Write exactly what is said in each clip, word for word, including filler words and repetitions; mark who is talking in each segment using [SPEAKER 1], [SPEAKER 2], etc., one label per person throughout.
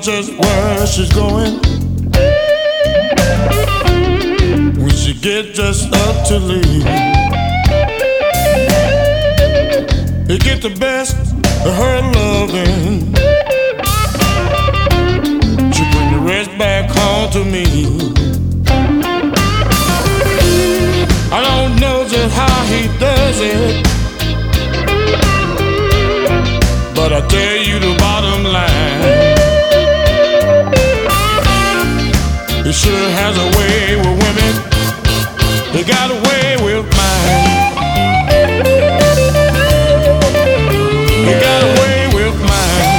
[SPEAKER 1] just where she's going when she gets dressed up to leave. You get the best of her loving, she bring the rest back home to me. I don't know just how he does it, but I tell you the bottom line, he sure has a way with women. He got a way with mine. He got a way with mine.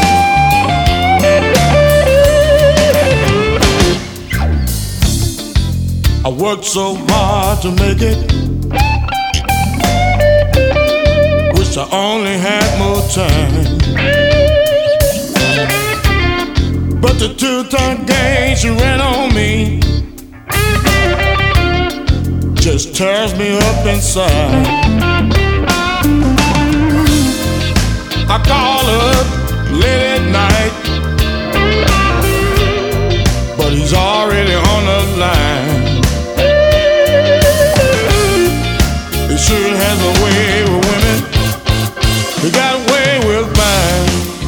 [SPEAKER 1] I worked so hard to make it, wish I only had more time. But the two-time game she ran on me just tears me up inside. I call her late at night, but he's already on the line. He sure has a way with women. He got a way with mine.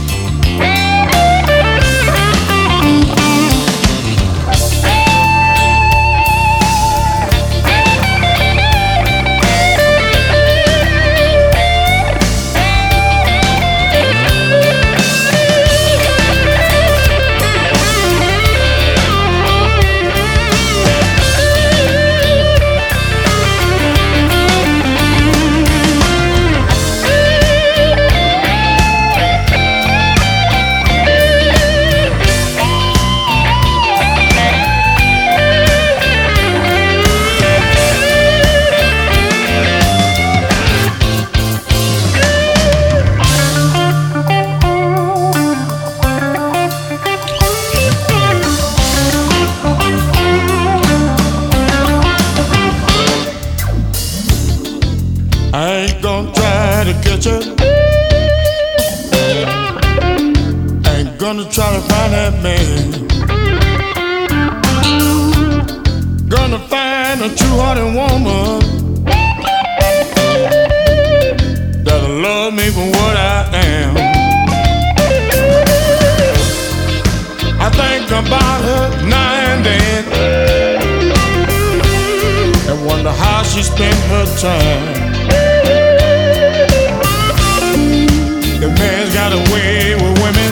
[SPEAKER 1] I ain't gonna try to catch her, ain't gonna try to find that man. Gonna find a true-hearted woman that'll love me for what I am. I think about her now and then and wonder how she spent her time. The man's got a way with women.